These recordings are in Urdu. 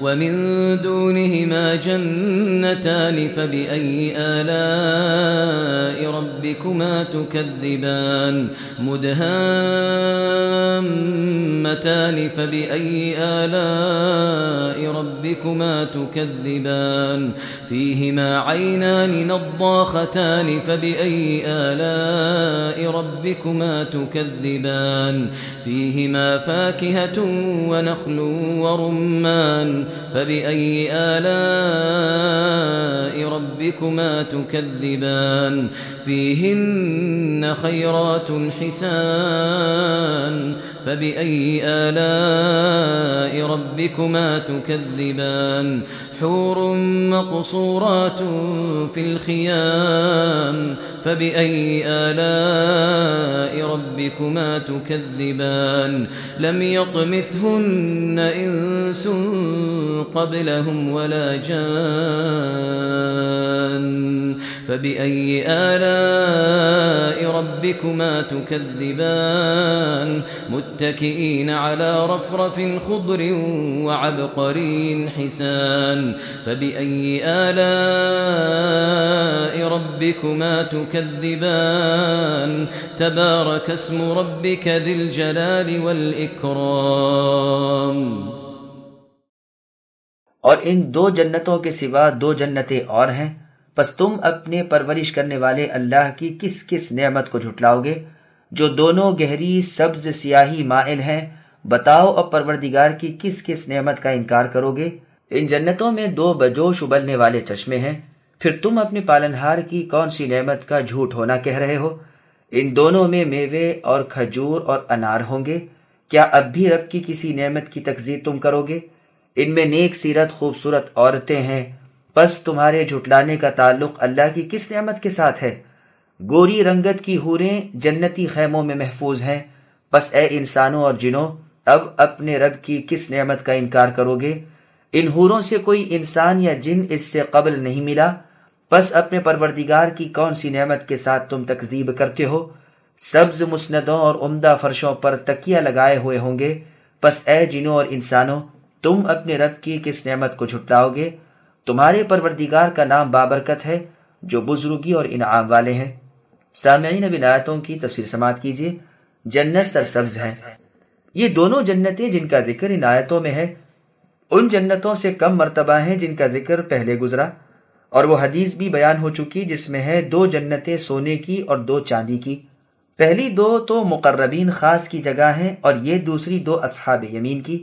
ومن دونهما جنتان فبأي آلاء ربكما تكذبان مدهامتان فبأي آلاء ربكما تكذبان فيهما عينان نضاختان فبأي آلاء ربكما تكذبان فيهما فاكهة ونخل ورمان فبأي آلاء ربكما تكذبان فيهن خيرات حسان فبأي آلاء ربكما تكذبان حور مقصورات في الخيام فبأي آلاء ربكما تكذبان لم يطمثهن إنس قبلهم ولا جان فبأي آلاء ربكما تكذبان متكئين على رفرف خضر وعبقري حسان فبأي آلاء ربكما تكذبان تبارك اسم ربك ذي الجلال والإكرام۔ اور ان دو جنتوں کے سوا دو جنتیں اور ہیں، پس تم اپنے پرورش کرنے والے اللہ کی کس کس نعمت کو جھٹلاؤ گے جو دونوں گہری سبز سیاہی مائل ہیں؟ بتاؤ اب پروردگار کی کس کس نعمت کا انکار کرو گے؟ ان جنتوں میں دو بجوش ابلنے والے چشمے ہیں، پھر تم اپنے پالنہار کی کون سی نعمت کا جھوٹ ہونا کہہ رہے ہو؟ ان دونوں میں میوے اور کھجور اور انار ہوں گے، کیا اب بھی رب کی کسی نعمت کی تکذیب تم کرو گے؟ ان میں نیک سیرت خوبصورت عورتیں ہیں، پس تمہارے جھٹلانے کا تعلق اللہ کی کس نعمت کے ساتھ ہے؟ گوری رنگت کی حوریں جنتی خیموں میں محفوظ ہیں، پس اے انسانوں اور جنوں اب اپنے رب کی کس نعمت کا انکار کرو گے؟ ان حوروں سے کوئی انسان یا جن اس سے قبل نہیں ملا، پس اپنے پروردگار کی کون سی نعمت کے ساتھ تم تکذیب کرتے ہو؟ سبز مسندوں اور عمدہ فرشوں پر تکیہ لگائے ہوئے ہوں گے، پس اے جنوں اور انسانوں تم اپنے رب کی کس نعمت کو جھٹلاؤ گے؟ تمہارے پروردگار کا نام بابرکت ہے جو بزرگی اور انعام والے ہیں۔ سامعین اب ان آیتوں کی تفسیر سماعت کیجیے۔ جنت سرسبز ہے، یہ دونوں جنتیں جن کا ذکر ان آیتوں میں ہے ان جنتوں سے کم مرتبہ ہیں جن کا ذکر پہلے گزرا، اور وہ حدیث بھی بیان ہو چکی جس میں ہے دو جنتیں سونے کی اور دو چاندی کی۔ پہلی دو تو مقربین خاص کی جگہ ہیں اور یہ دوسری دو اصحاب یمین کی۔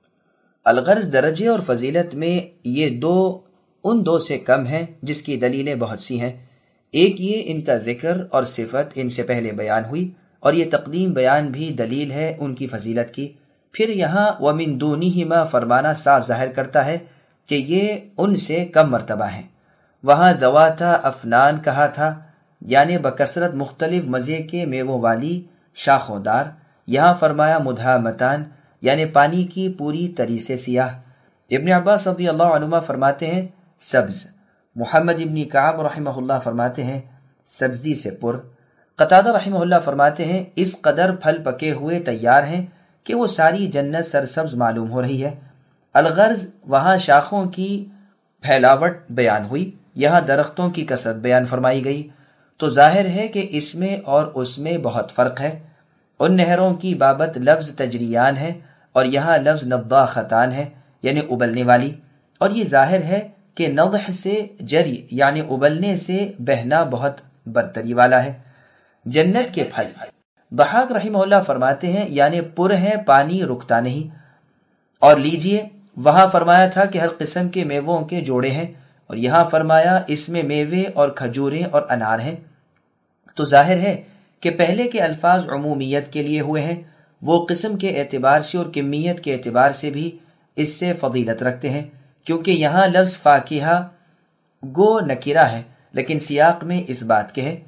الغرض درجے اور فضیلت میں یہ دو ان دو سے کم ہیں جس کی دلیلیں بہت سی ہیں۔ ایک یہ ان کا ذکر اور صفت ان سے پہلے بیان ہوئی، اور یہ تقدیم بیان بھی دلیل ہے ان کی فضیلت کی۔ پھر یہاں وَمِن دُونِهِمَا فرمانا صاف ظاہر کرتا ہے کہ یہ ان سے کم مرتبہ ہیں۔ وہاں ذواتا افنان کہا تھا، یعنی بکثرت مختلف مزے کے میووں والی شاخوں دار، یہاں فرمایا مدھامتان یعنی پانی کی پوری طری سے سیاہ۔ ابن عباس رضی اللہ عنہما فرماتے ہیں سبز، محمد ابن کعب رحمہ اللہ فرماتے ہیں سبزی سے پر، قتادہ رحمہ اللہ فرماتے ہیں اس قدر پھل پکے ہوئے تیار ہیں کہ وہ ساری جنت سرسبز معلوم ہو رہی ہے۔ الغرض وہاں شاخوں کی پھیلاوٹ بیان ہوئی، یہاں درختوں کی کثرت بیان فرمائی گئی، تو ظاہر ہے کہ اس میں اور اس میں بہت فرق ہے۔ ان نہروں کی بابت لفظ تجریان ہے اور یہاں لفظ نضاختان ہے یعنی ابلنے والی، اور یہ ظاہر ہے کہ نضح سے جری یعنی ابلنے سے بہنا بہت برتری والا ہے۔ جنت کے پھل، ضحاک رحمہ اللہ فرماتے ہیں یعنی پر ہیں، پانی رکتا نہیں۔ اور لیجئے وہاں فرمایا تھا کہ ہر قسم کے میووں کے جوڑے ہیں، اور یہاں فرمایا اس میں میوے اور کھجوریں اور انار ہیں، تو ظاہر ہے کہ پہلے کے الفاظ عمومیت کے لیے ہوئے ہیں، وہ قسم کے اعتبار سے اور کمیت کے اعتبار سے بھی اس سے فضیلت رکھتے ہیں، کیونکہ یہاں لفظ فاکہہ گو نکرہ ہے لیکن سیاق میں اس بات کے ہے،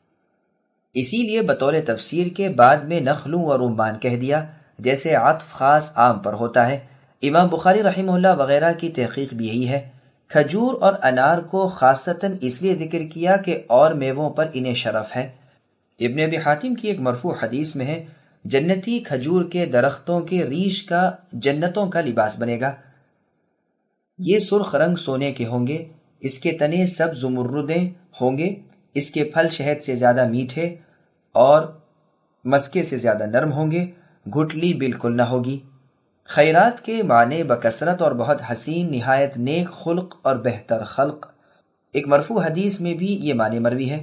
اسی لیے بطور تفسیر کے بعد میں نخلوں و رمان کہہ دیا، جیسے عطف خاص عام پر ہوتا ہے۔ امام بخاری رحمہ اللہ وغیرہ کی تحقیق بھی یہی ہے۔ کھجور اور انار کو خاصتاً اس لیے ذکر کیا کہ اور میووں پر انہیں شرف ہے۔ ابن ابی حاتم کی ایک مرفوع حدیث میں ہے جنتی کھجور کے درختوں کے ریش کا جنتوں کا لباس بنے گا۔ یہ سرخ رنگ سونے کے ہوں گے، اس کے تنے سب زمردیں ہوں گے، اس کے پھل شہد سے زیادہ میٹھے اور مسکے سے زیادہ نرم ہوں گے، گھٹلی بالکل نہ ہوگی۔ خیرات کے معنی بکثرت اور بہت حسین، نہایت نیک خلق اور بہتر خلق۔ ایک مرفوع حدیث میں بھی یہ معنی مروی ہے۔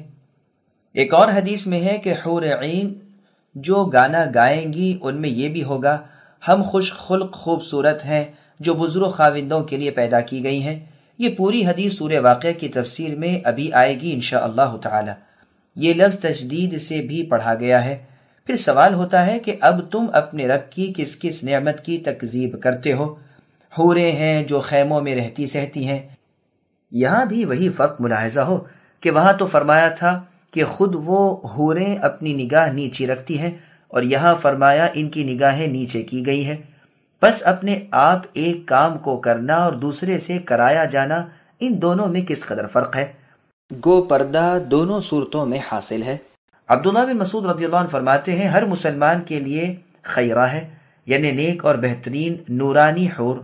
ایک اور حدیث میں ہے کہ حور عین جو گانا گائیں گی ان میں یہ بھی ہوگا، ہم خوش خلق خوبصورت ہیں جو بزرگ خاوندوں کے لیے پیدا کی گئی ہیں۔ یہ پوری حدیث سورہ واقعہ کی تفسیر میں ابھی آئے گی انشاءاللہ تعالی۔ یہ لفظ تشدید سے بھی پڑھا گیا ہے۔ پھر سوال ہوتا ہے کہ اب تم اپنے رب کی کس کس نعمت کی تکذیب کرتے ہو؟ حوریں ہیں جو خیموں میں رہتی سہتی ہیں۔ یہاں بھی وہی فرق ملاحظہ ہو کہ وہاں تو فرمایا تھا کہ خود وہ حوریں اپنی نگاہ نیچی رکھتی ہیں، اور یہاں فرمایا ان کی نگاہیں نیچے کی گئی ہیں۔ بس اپنے آپ ایک کام کو کرنا اور دوسرے سے کرایا جانا، ان دونوں میں کس قدر فرق ہے؟ گو پردہ دونوں صورتوں میں حاصل ہے۔ عبداللہ بن مسعود رضی اللہ عنہ فرماتے ہیں، ہر مسلمان کے لیے خیرہ ہے، یعنی نیک اور بہترین نورانی حور،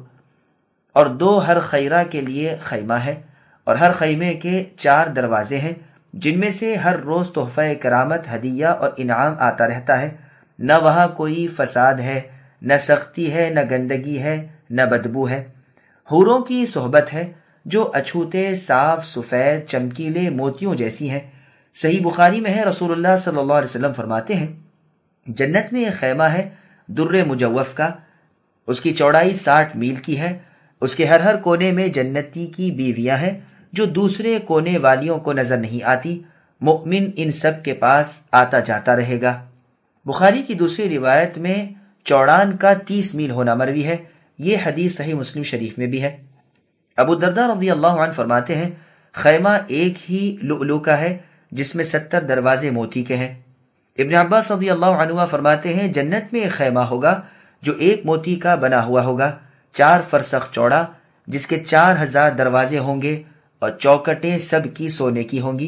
اور دو ہر خیرہ کے لیے خیمہ ہے، اور ہر خیمے کے 4 دروازے ہیں، جن میں سے ہر روز تحفہ کرامت، ہدیہ اور انعام آتا رہتا ہے۔ نہ وہاں کوئی فساد ہے، نہ سختی ہے، نہ گندگی ہے، نہ بدبو ہے۔ حوروں کی صحبت ہے جو اچھوتے، صاف سفید، چمکیلے موتیوں جیسی ہیں۔ صحیح بخاری میں ہے، رسول اللہ صلی اللہ علیہ وسلم فرماتے ہیں، جنت میں ایک خیمہ ہے در مجوف کا، اس کی چوڑائی 60 میل کی ہے، اس کے ہر کونے میں جنتی کی بیویاں ہیں جو دوسرے کونے والیوں کو نظر نہیں آتی، مؤمن ان سب کے پاس آتا جاتا رہے گا۔ بخاری کی دوسری روایت میں چوڑان کا 30 میل ہونا مروی ہے۔ یہ حدیث صحیح مسلم شریف میں بھی ہے۔ ابو الدرداء رضی اللہ عنہ فرماتے ہیں، خیمہ ایک ہی لؤلؤ کا ہے جس میں 70 دروازے موتی کے ہیں۔ ابن عباس رضی اللہ عنہ فرماتے ہیں، جنت میں ایک خیمہ ہوگا جو ایک موتی کا بنا ہوا ہوگا، 4 فرسخ چوڑا، جس کے 4000 دروازے ہوں گے، اور چوکٹیں سب کی سونے کی ہوں گی۔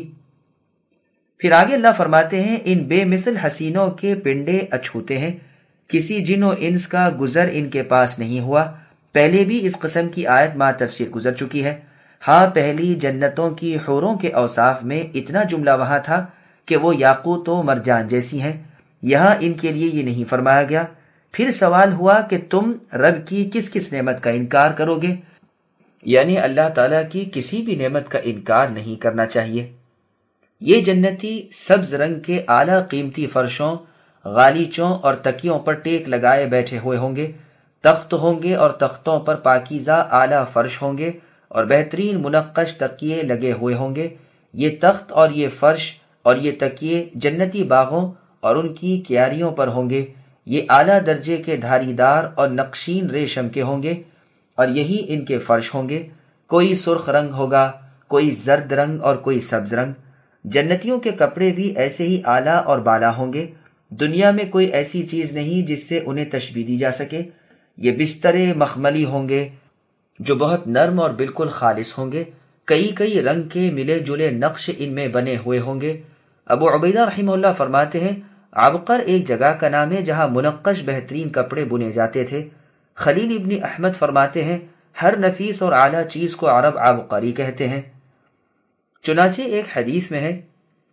پھر آگے اللہ فرماتے ہیں، ان بے مثل حسینوں کے پنڈے اچھوتے ہیں، کسی جن و انس کا گزر ان کے پاس نہیں ہوا۔ پہلے بھی اس قسم کی آیت ما تفسیر گزر چکی ہے۔ ہاں، پہلی جنتوں کی حوروں کے اوصاف میں اتنا جملہ وہاں تھا کہ وہ یاقوت و مرجان جیسی ہیں، یہاں ان کے لیے یہ نہیں فرمایا گیا۔ پھر سوال ہوا کہ تم رب کی کس کس نعمت کا انکار کرو گے؟ یعنی اللہ تعالیٰ کی کسی بھی نعمت کا انکار نہیں کرنا چاہیے۔ یہ جنتی سبز رنگ کے اعلیٰ قیمتی فرشوں، غالیچوں اور تکیوں پر ٹیک لگائے بیٹھے ہوئے ہوں گے، تخت ہوں گے اور تختوں پر پاکیزہ اعلیٰ فرش ہوں گے اور بہترین منقش تکیے لگے ہوئے ہوں گے۔ یہ تخت اور یہ فرش اور یہ تکیے جنتی باغوں اور ان کی کیاریوں پر ہوں گے۔ یہ اعلیٰ درجے کے دھاری دار اور نقشین ریشم کے ہوں گے، اور یہی ان کے فرش ہوں گے۔ کوئی سرخ رنگ ہوگا، کوئی زرد رنگ اور کوئی سبز رنگ۔ جنتیوں کے کپڑے بھی ایسے ہی اعلیٰ اور بالا ہوں گے۔ دنیا میں کوئی ایسی چیز نہیں جس سے انہیں تشبیہ دی جا سکے۔ یہ بسترے مخملی ہوں گے جو بہت نرم اور بالکل خالص ہوں گے، کئی رنگ کے ملے جلے نقش ان میں بنے ہوئے ہوں گے۔ ابو عبیدہ رحمہ اللہ فرماتے ہیں، عبقر ایک جگہ کا نام ہے جہاں منقش بہترین کپڑے بنے جاتے تھے۔ خلیل ابن احمد فرماتے ہیں، ہر نفیس اور اعلیٰ چیز کو عرب عبقری کہتے ہیں۔ چنانچہ ایک حدیث میں ہے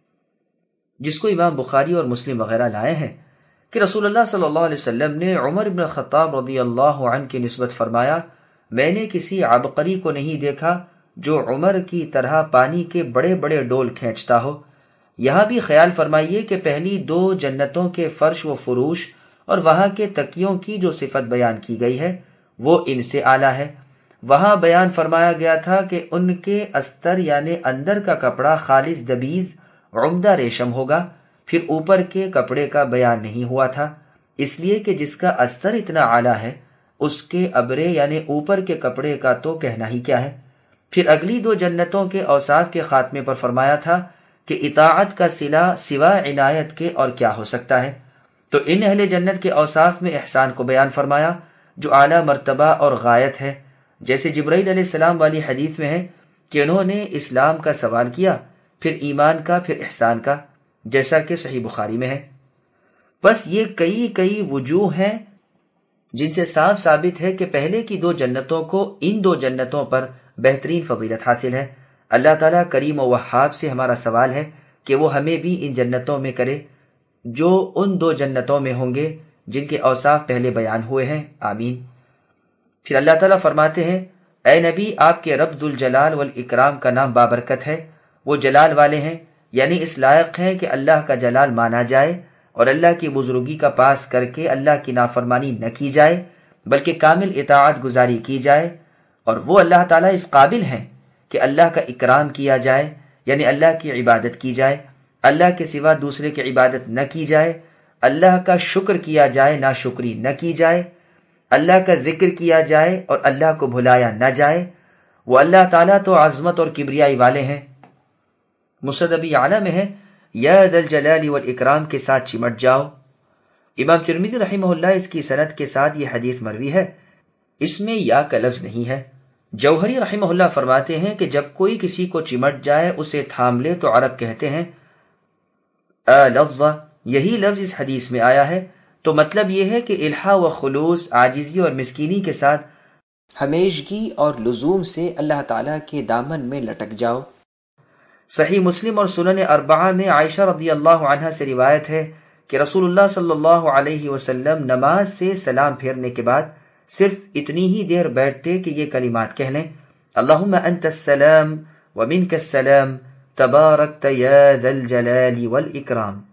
جس کو امام بخاری اور مسلم وغیرہ لائے ہیں کہ رسول اللہ صلی اللہ علیہ وسلم نے عمر بن الخطاب رضی اللہ عنہ کی نسبت فرمایا، میں نے کسی عبقری کو نہیں دیکھا جو عمر کی طرح پانی کے بڑے بڑے ڈول کھینچتا ہو۔ یہاں بھی خیال فرمائیے کہ پہلی 2 جنتوں کے فرش و فروش اور وہاں کے تکیوں کی جو صفت بیان کی گئی ہے وہ ان سے اعلیٰ ہے۔ وہاں بیان فرمایا گیا تھا کہ ان کے استر یعنی اندر کا کپڑا خالص دبیز عمدہ ریشم ہوگا، پھر اوپر کے کپڑے کا بیان نہیں ہوا تھا، اس لیے کہ جس کا استر اتنا اعلیٰ ہے اس کے ابرے یعنی اوپر کے کپڑے کا تو کہنا ہی کیا ہے۔ پھر اگلی 2 جنتوں کے اوصاف کے خاتمے پر فرمایا تھا کہ اطاعت کا صلہ سوا عنایت کے اور کیا ہو سکتا ہے۔ تو ان اہل جنت کے اوصاف میں احسان کو بیان فرمایا جو اعلیٰ مرتبہ اور غایت ہے، جیسے جبرائیل علیہ السلام والی حدیث میں ہے کہ انہوں نے اسلام کا سوال کیا، پھر ایمان کا، پھر احسان کا، جیسا کہ صحیح بخاری میں ہے۔ بس یہ کئی وجوہ ہیں جن سے صاف ثابت ہے کہ پہلے کی 2 جنتوں کو ان 2 جنتوں پر بہترین فضیلت حاصل ہے۔ اللہ تعالیٰ کریم و وہاب سے ہمارا سوال ہے کہ وہ ہمیں بھی ان جنتوں میں کرے جو ان 2 جنتوں میں ہوں گے جن کے اوصاف پہلے بیان ہوئے ہیں، آمین۔ پھر اللہ تعالیٰ فرماتے ہیں، اے نبی، آپ کے رب ذوالجلال والاکرام کا نام بابرکت ہے، وہ جلال والے ہیں، یعنی اس لائق ہیں کہ اللہ کا جلال مانا جائے اور اللہ کی بزرگی کا پاس کر کے اللہ کی نافرمانی نہ کی جائے بلکہ کامل اطاعت گزاری کی جائے، اور وہ اللہ تعالیٰ اس قابل ہیں کہ اللہ کا اکرام کیا جائے، یعنی اللہ کی عبادت کی جائے، اللہ کے سوا دوسرے کی عبادت نہ کی جائے، اللہ کا شکر کیا جائے، ناشکری نہ کی جائے، اللہ کا ذکر کیا جائے اور اللہ کو بھلایا نہ جائے۔ وہ اللہ تعالیٰ تو عظمت اور کبریائی والے ہیں۔ مسند ابی اعلیٰ میں ہے، یا ذا الجلال والاکرام کے ساتھ چمٹ جاؤ۔ امام ترمذی رحمہ اللہ اس کی سند کے ساتھ یہ حدیث مروی ہے، اس میں یا کا لفظ نہیں ہے۔ جوہری رحمہ اللہ فرماتے ہیں کہ جب کوئی کسی کو چمٹ جائے، اسے تھام لے، تو عرب کہتے ہیں لفظ، یہی لفظ اس حدیث میں آیا ہے۔ تو مطلب یہ ہے کہ الحاح و خلوص، عاجزی اور مسکینی کے ساتھ ہمیشگی اور لزوم سے اللہ تعالیٰ کے دامن میں لٹک جاؤ۔ صحیح مسلم اور سنن اربعہ میں عائشہ رضی اللہ عنہا سے روایت ہے کہ رسول اللہ صلی اللہ علیہ وسلم نماز سے سلام پھیرنے کے بعد صرف اتنی ہی دیر بیٹھتے کہ یہ کلمات کہہ لیں، اللہم انت السلام ومنک السلام تبارکت یا ذا الجلال والاکرام۔